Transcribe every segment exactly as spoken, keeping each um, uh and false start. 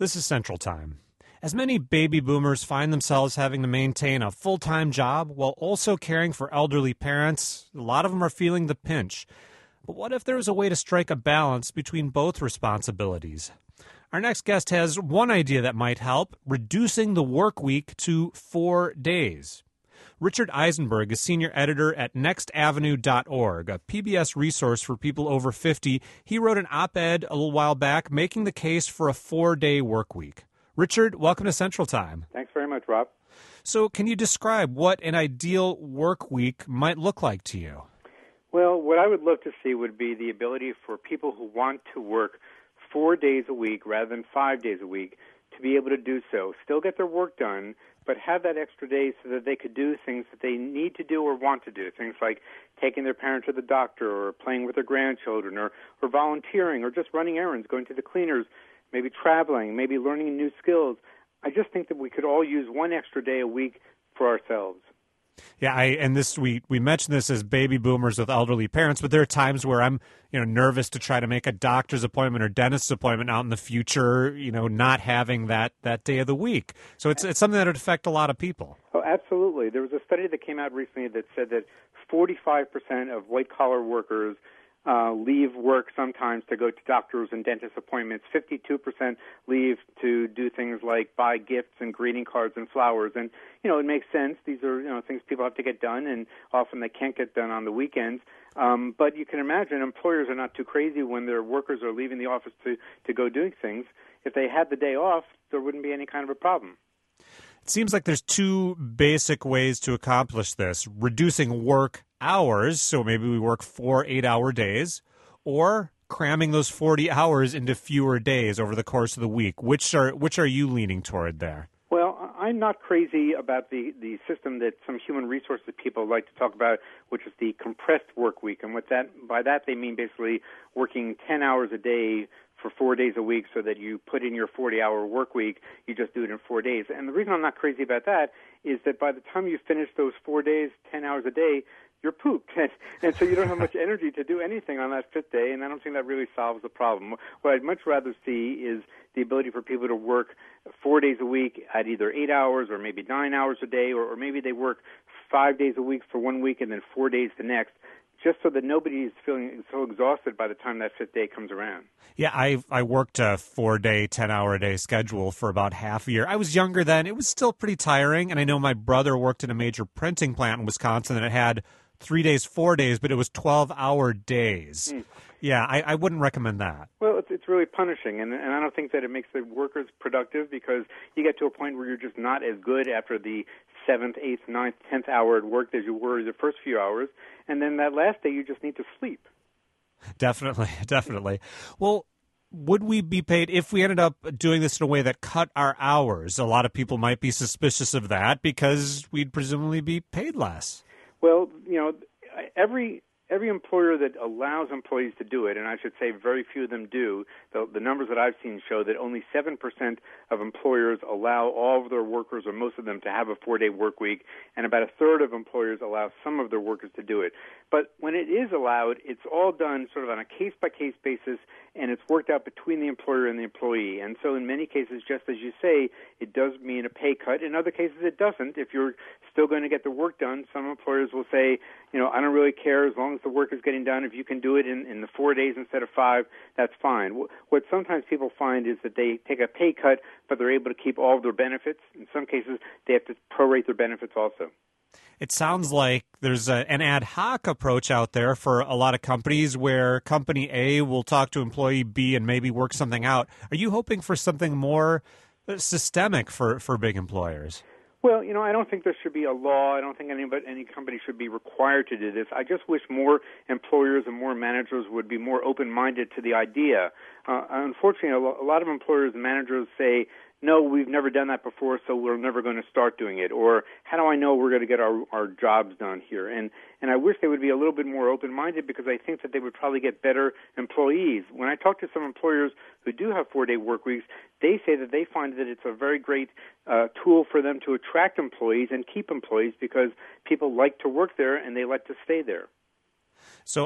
This is Central Time. As many baby boomers find themselves having to maintain a full-time job while also caring for elderly parents, a lot of them are feeling the pinch. But what if there was a way to strike a balance between both responsibilities? Our next guest has one idea that might help, reducing the work week to four days. Richard Eisenberg is senior editor at next avenue dot org, a P B S resource for people over fifty. He wrote an op-ed a little while back making the case for a four-day work week. Richard, welcome to Central Time. Thanks very much, Rob. So can you describe what an ideal work week might look like to you? Well, what I would love to see would be the ability for people who want to work four days a week rather than five days a week to be able to do so, still get their work done, but have that extra day so that they could do things that they need to do or want to do, things like taking their parent to the doctor or playing with their grandchildren or, or volunteering or just running errands, going to the cleaners, maybe traveling, maybe learning new skills. I just think that we could all use one extra day a week for ourselves. Yeah, I and this we we mentioned this as baby boomers with elderly parents, but there are times where I'm, you know, nervous to try to make a doctor's appointment or dentist's appointment out in the future, you know, not having that, that day of the week. So it's it's something that would affect a lot of people. Oh, absolutely. There was a study that came out recently that said that forty-five percent of white-collar workers Uh, leave work sometimes to go to doctors and dentist appointments. fifty-two percent leave to do things like buy gifts and greeting cards and flowers. And, you know, it makes sense. These are, you know, things people have to get done, and often they can't get done on the weekends. Um, but you can imagine employers are not too crazy when their workers are leaving the office to, to go doing things. If they had the day off, there wouldn't be any kind of a problem. It seems like there's two basic ways to accomplish this: reducing work hours, so maybe we work four eight-hour days, or cramming those forty hours into fewer days over the course of the week. Which are which are you leaning toward there? Well, I'm not crazy about the, the system that some human resources people like to talk about, which is the compressed work week. And what that by that they mean basically working ten hours a day for four days a week so that you put in your forty-hour work week, you just do it in four days. And the reason I'm not crazy about that is that by the time you finish those four days, ten hours a day, you're pooped. And, and so you don't have much energy to do anything on that fifth day, and I don't think that really solves the problem. What I'd much rather see is the ability for people to work four days a week at either eight hours or maybe nine hours a day, or, or maybe they work five days a week for one week and then four days the next, just so that nobody is feeling so exhausted by the time that fifth day comes around. Yeah, I I worked a four-day, ten-hour-a-day schedule for about half a year. I was younger then. It was still pretty tiring, and I know my brother worked in a major printing plant in Wisconsin, and it had three days, four days, but it was twelve-hour days. Mm. Yeah, I, I wouldn't recommend that. Well, it's, it's really punishing, and, and I don't think that it makes the workers productive because you get to a point where you're just not as good after the seventh, eighth, ninth, tenth hour at work as you were the first few hours, and then that last day you just need to sleep. Definitely, definitely. Well, would we be paid if we ended up doing this in a way that cut our hours? A lot of people might be suspicious of that because we'd presumably be paid less. Well, you know, every every employer that allows employees to do it, and I should say very few of them do, the, the numbers that I've seen show that only seven percent of employers allow all of their workers or most of them to have a four-day work week, and about a third of employers allow some of their workers to do it. But when it is allowed, it's all done sort of on a case-by-case basis, and it's worked out between the employer and the employee. And so in many cases, just as you say, it does mean a pay cut. In other cases, it doesn't. If you're still going to get the work done, some employers will say, you know, I don't really care as long as the work is getting done. If you can do it in, in the four days instead of five, that's fine. What sometimes people find is that they take a pay cut, but they're able to keep all of their benefits. In some cases, they have to prorate their benefits also. It sounds like there's a, an ad hoc approach out there for a lot of companies where company A will talk to employee B and maybe work something out. Are you hoping for something more systemic for, for big employers? Well, you know, I don't think there should be a law. I don't think anybody, any company should be required to do this. I just wish more employers and more managers would be more open-minded to the idea. Uh, unfortunately, a lot of employers and managers say, no, we've never done that before, so we're never going to start doing it. Or how do I know we're going to get our, our jobs done here? And and I wish they would be a little bit more open-minded because I think that they would probably get better employees. When I talk to some employers who do have four-day work weeks, they say that they find that it's a very great uh, tool for them to attract employees and keep employees because people like to work there and they like to stay there. So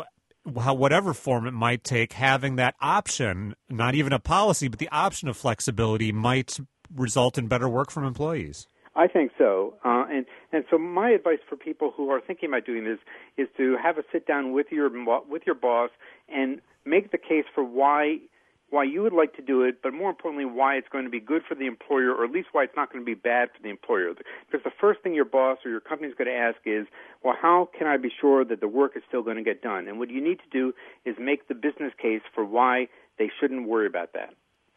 how whatever form it might take, having that option, not even a policy, but the option of flexibility might result in better work from employees. I think so. Uh, and, and so my advice for people who are thinking about doing this is to have a sit down with your with your boss and make the case for why why you would like to do it, but more importantly, why it's going to be good for the employer, or at least why it's not going to be bad for the employer. Because the first thing your boss or your company is going to ask is, well, how can I be sure that the work is still going to get done? And what you need to do is make the business case for why they shouldn't worry about that.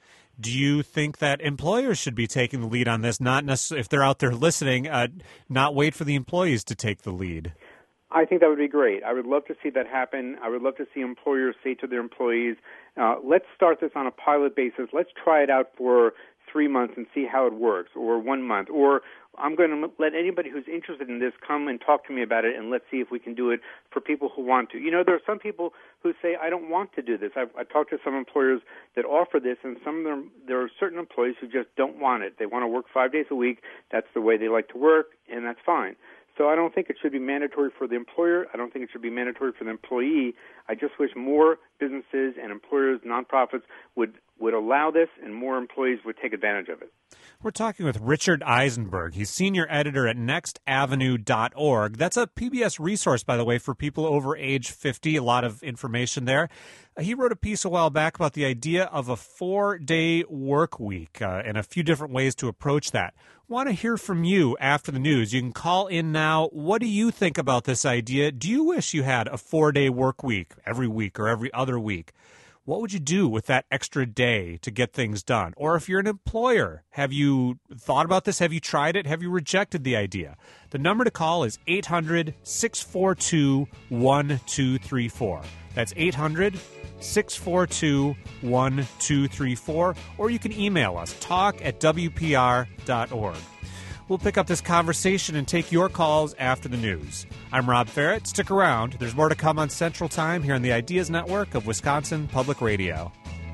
Do you think that employers should be taking the lead on this, not necessarily, if they're out there listening, uh, not wait for the employees to take the lead? I think that would be great. I would love to see that happen. I would love to see employers say to their employees, uh, let's start this on a pilot basis. Let's try it out for three months and see how it works, or one month. Or I'm going to let anybody who's interested in this come and talk to me about it, and let's see if we can do it for people who want to. You know, there are some people who say, I don't want to do this. I've, I've talked to some employers that offer this, and some of them, there are certain employees who just don't want it. They want to work five days a week. That's the way they like to work, and that's fine. So I don't think it should be mandatory for the employer. I don't think it should be mandatory for the employee. I just wish more businesses and employers, nonprofits, would, would allow this, and more employees would take advantage of it. We're talking with Richard Eisenberg. He's senior editor at next avenue dot org. That's a P B S resource, by the way, for people over age fifty. A lot of information there. He wrote a piece a while back about the idea of a four-day work week uh, and a few different ways to approach that. Want to hear from you after the news. You can call in now. What do you think about this idea? Do you wish you had a four-day work week every week or every other week? What would you do with that extra day to get things done? Or if you're an employer, have you thought about this? Have you tried it? Have you rejected the idea? The number to call is eight hundred, six four two, one two three four. That's eight hundred, six four two, one two three four. Or you can email us, talk at w p r dot org. We'll pick up this conversation and take your calls after the news. I'm Rob Ferrett. Stick around. There's more to come on Central Time here on the Ideas Network of Wisconsin Public Radio.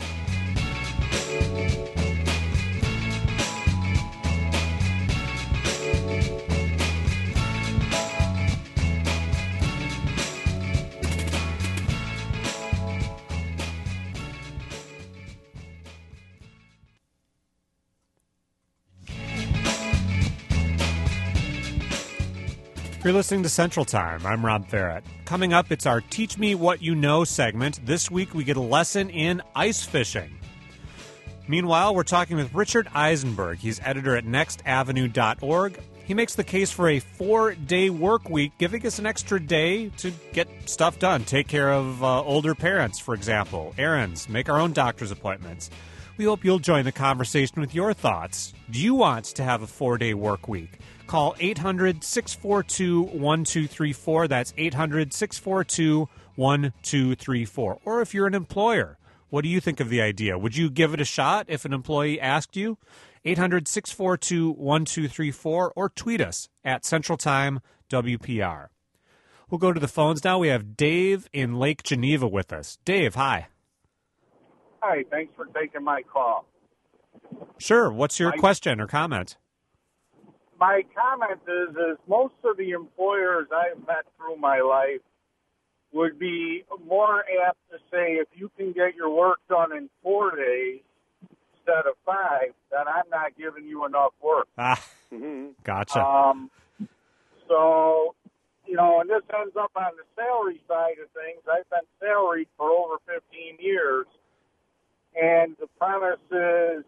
You're listening to Central Time. I'm Rob Ferrett. Coming up, it's our Teach Me What You Know segment. This week, we get a lesson in ice fishing. Meanwhile, we're talking with Richard Eisenberg. He's editor at next avenue dot org. He makes the case for a four-day work week, giving us an extra day to get stuff done. Take care of uh, older parents, for example, errands, make our own doctor's appointments. We hope you'll join the conversation with your thoughts. Do you want to have a four-day work week? Call eight hundred, six four two, one two three four. That's eight hundred, six four two, one two three four. Or if you're an employer, what do you think of the idea? Would you give it a shot if an employee asked you? eight hundred, six four two, one two three four, or tweet us at Central Time W P R. We'll go to the phones now. We have Dave in Lake Geneva with us. Dave, hi. Hi, thanks for taking my call. Sure. What's your my, question or comment? My comment is, is most of the employers I've met through my life would be more apt to say, if you can get your work done in four days instead of five, then I'm not giving you enough work. Ah, gotcha. Um, so, you know, and this ends up on the salary side of things. I've been salaried for over fifteen years, and the premise is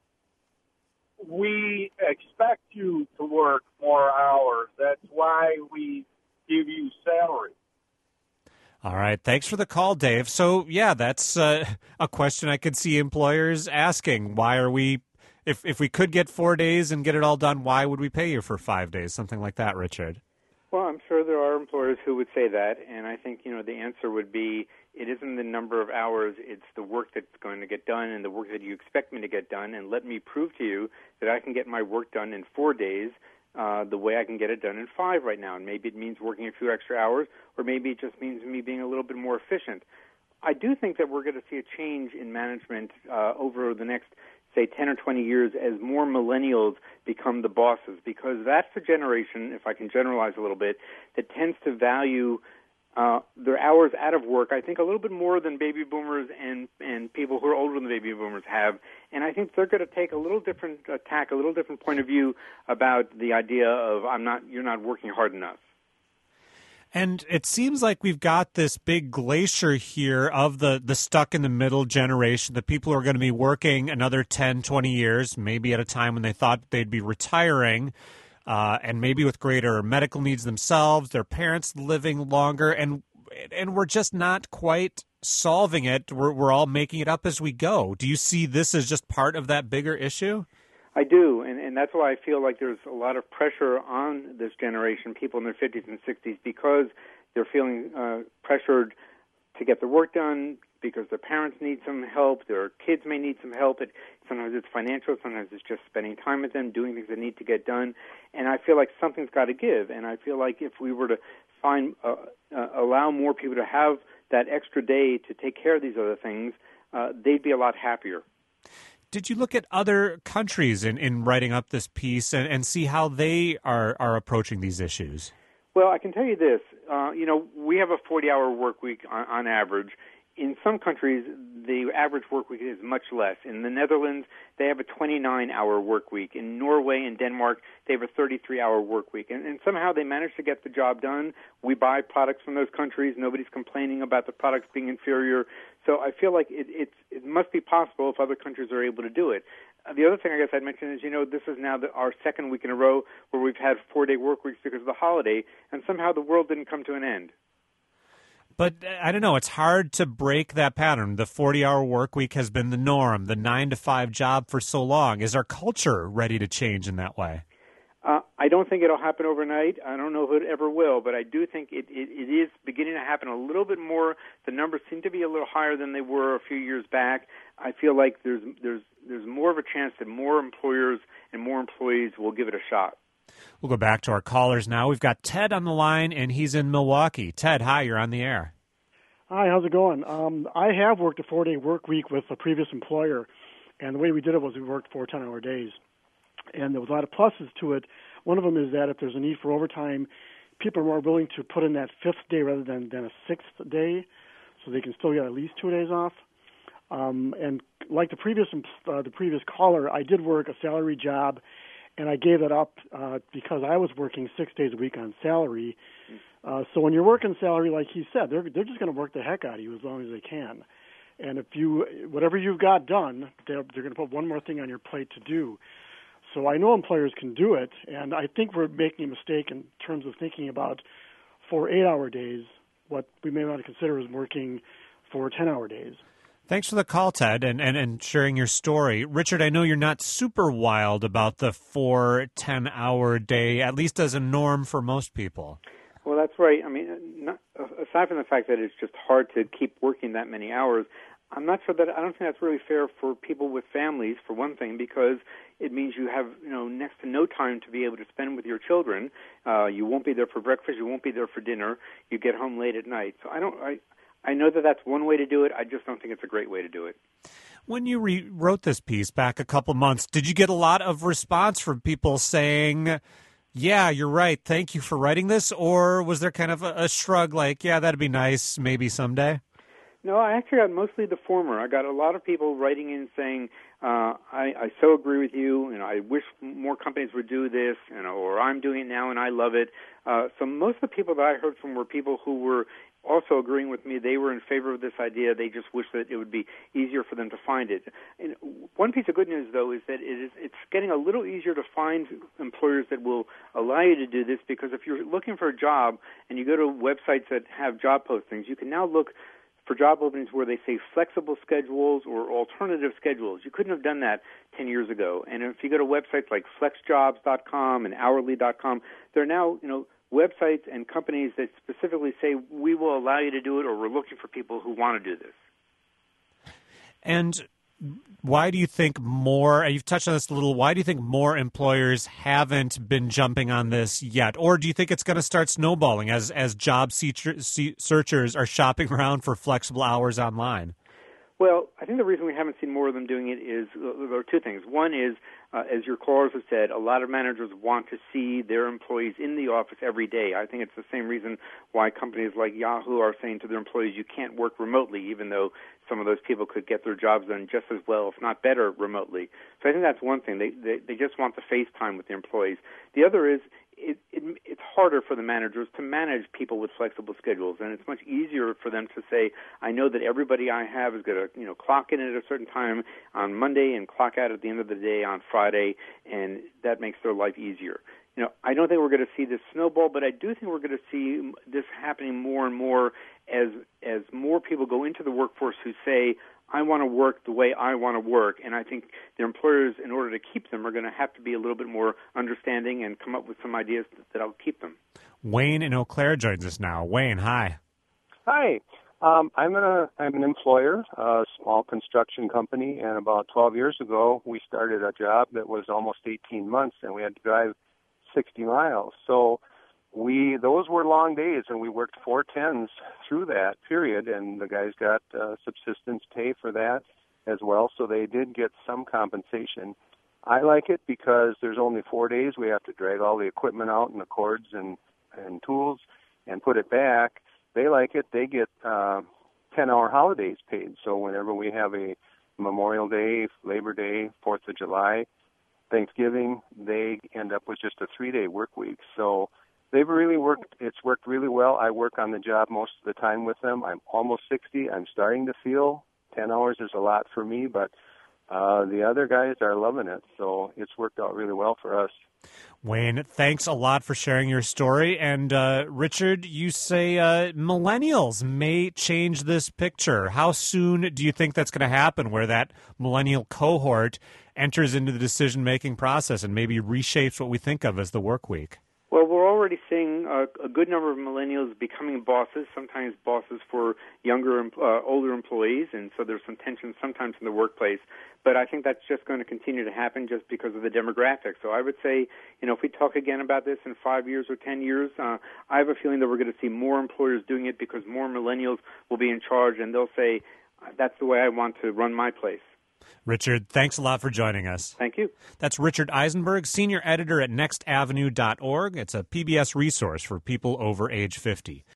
we expect you to work more hours. That's why we give you salary. All right. Thanks for the call, Dave. So, yeah, that's uh, a question I could see employers asking. Why are we, if if we could get four days and get it all done, why would we pay you for five days? Something like that, Richard. Well, I'm sure there are employers who would say that, and I think, you know, the answer would be it isn't the number of hours, it's the work that's going to get done and the work that you expect me to get done, and let me prove to you that I can get my work done in four days uh, the way I can get it done in five right now. And maybe it means working a few extra hours, or maybe it just means me being a little bit more efficient. I do think that we're going to see a change in management uh, over the next, say, ten or twenty years as more millennials become the bosses, because that's the generation, if I can generalize a little bit, that tends to value uh, their hours out of work, I think, a little bit more than baby boomers and, and people who are older than the baby boomers have. And I think they're going to take a little different attack, a little different point of view about the idea of I'm not, you're not working hard enough. And it seems like we've got this big glacier here of the, the stuck-in-the-middle generation, the people who are going to be working another ten, twenty years, maybe at a time when they thought they'd be retiring, uh, and maybe with greater medical needs themselves, their parents living longer, and and we're just not quite solving it. We're, we're all making it up as we go. Do you see this as just part of that bigger issue? I do, and, and that's why I feel like there's a lot of pressure on this generation, people in their fifties and sixties, because they're feeling uh, pressured to get the work done, because their parents need some help, their kids may need some help. It, sometimes it's financial, sometimes it's just spending time with them, doing things that need to get done, and I feel like something's got to give, and I feel like if we were to find, uh, uh, allow more people to have that extra day to take care of these other things, uh, they'd be a lot happier. Did you look at other countries in, in writing up this piece and, and see how they are, are approaching these issues? Well, I can tell you this. Uh, you know, we have a forty-hour work week on, on average. In some countries, the average work week is much less. In the Netherlands, they have a twenty-nine hour work week. In Norway and Denmark, they have a thirty-three hour work week. And, and somehow they manage to get the job done. We buy products from those countries. Nobody's complaining about the products being inferior. So I feel like it, it, it must be possible if other countries are able to do it. Uh, the other thing I guess I'd mention is, you know, this is now the, our second week in a row where we've had four-day work weeks because of the holiday, and somehow the world didn't come to an end. But I don't know, it's hard to break that pattern. The forty-hour work week has been the norm, the nine to five job for so long. Is our culture ready to change in that way? Uh, I don't think it'll happen overnight. I don't know if it ever will, but I do think it, it, it is beginning to happen a little bit more. The numbers seem to be a little higher than they were a few years back. I feel like there's there's there's more of a chance that more employers and more employees will give it a shot. We'll go back to our callers now. We've got Ted on the line, and he's in Milwaukee. Ted, hi, you're on the air. Hi, how's it going? Um, I have worked a four-day work week with a previous employer, and the way we did it was we worked four ten-hour days. And there was a lot of pluses to it. One of them is that if there's a need for overtime, people are more willing to put in that fifth day rather than, than a sixth day, so they can still get at least two days off. Um, and like the previous uh, the previous caller, I did work a salary job, and I gave it up uh, because I was working six days a week on salary. Uh, so when you're working salary, like he said, they're they're just going to work the heck out of you as long as they can. And if you whatever you've got done, they're they're going to put one more thing on your plate to do. So I know employers can do it, and I think we're making a mistake in terms of thinking about for eight-hour days what we may want to consider as working for ten-hour days. Thanks for the call, Ted, and, and, and sharing your story. Richard, I know you're not super wild about the four ten-hour day, at least as a norm for most people. Well, that's right. I mean, not, aside from the fact that it's just hard to keep working that many hours, I'm not sure that I don't think that's really fair for people with families, for one thing, because it means you have, you know, next to no time to be able to spend with your children. Uh, you won't be there for breakfast. You won't be there for dinner. You get home late at night. So I don't. I, I know that that's one way to do it. I just don't think it's a great way to do it. When you re- wrote this piece back a couple months, did you get a lot of response from people saying, yeah, you're right, thank you for writing this? Or was there kind of a, a shrug like, yeah, that'd be nice, maybe someday? No, I actually got mostly the former. I got a lot of people writing in saying, uh, I, I so agree with you, and I wish more companies would do this, you know, or I'm doing it now and I love it. Uh, so most of the people that I heard from were people who were also agreeing with me. They were in favor of this idea. They just wish that it would be easier for them to find it. And one piece of good news, though, is that it is, it's getting a little easier to find employers that will allow you to do this, because if you're looking for a job and you go to websites that have job postings, you can now look for job openings where they say flexible schedules or alternative schedules. You couldn't have done that ten years ago. And if you go to websites like flex jobs dot com and hourly dot com, there are now, you know, websites and companies that specifically say, we will allow you to do it, or we're looking for people who want to do this. And why do you think more, you've touched on this a little, why do you think more employers haven't been jumping on this yet? Or do you think it's going to start snowballing as, as job searchers are shopping around for flexible hours online? Well, I think the reason we haven't seen more of them doing it is uh, there are two things. One is, uh, as your callers have said, a lot of managers want to see their employees in the office every day. I think it's the same reason why companies like Yahoo are saying to their employees, you can't work remotely, even though some of those people could get their jobs done just as well, if not better, remotely. So I think that's one thing. They they, they just want the face time with the employees. The other is, It, it, it's harder for the managers to manage people with flexible schedules, and it's much easier for them to say, I know that everybody I have is going to, you know, clock in at a certain time on Monday and clock out at the end of the day on Friday, and that makes their life easier. You know, I don't think we're going to see this snowball, but I do think we're going to see this happening more and more as as more people go into the workforce who say, I want to work the way I want to work, and I think their employers, in order to keep them, are going to have to be a little bit more understanding and come up with some ideas that'll keep them. Wayne in Eau Claire joins us now. Wayne, hi. Hi. Um, I'm, a, I'm an employer, a small construction company, and about twelve years ago, we started a job that was almost eighteen months, and we had to drive sixty miles. So we those were long days, and we worked four tens through that period, and the guys got uh, subsistence pay for that as well, so they did get some compensation. I like it because there's only four days. We have to drag all the equipment out and the cords and, and tools and put it back. They like it. They get uh, ten-hour holidays paid, so whenever we have a Memorial Day, Labor Day, fourth of July, Thanksgiving, they end up with just a three-day work week. So they've really worked, it's worked really well. I work on the job most of the time with them. I'm almost sixty. I'm starting to feel ten hours is a lot for me, but uh, the other guys are loving it. So it's worked out really well for us. Wayne, thanks a lot for sharing your story. And uh, Richard, you say uh, millennials may change this picture. How soon do you think that's going to happen, where that millennial cohort enters into the decision-making process and maybe reshapes what we think of as the work week? Well, we're already seeing a, a good number of millennials becoming bosses, sometimes bosses for younger, uh, older employees, and so there's some tension sometimes in the workplace. But I think that's just going to continue to happen just because of the demographics. So I would say, you know, if we talk again about this in five years or ten years, uh, I have a feeling that we're going to see more employers doing it because more millennials will be in charge, and they'll say, that's the way I want to run my place. Richard, thanks a lot for joining us. Thank you. That's Richard Eisenberg, senior editor at next avenue dot org. It's a P B S resource for people over age fifty.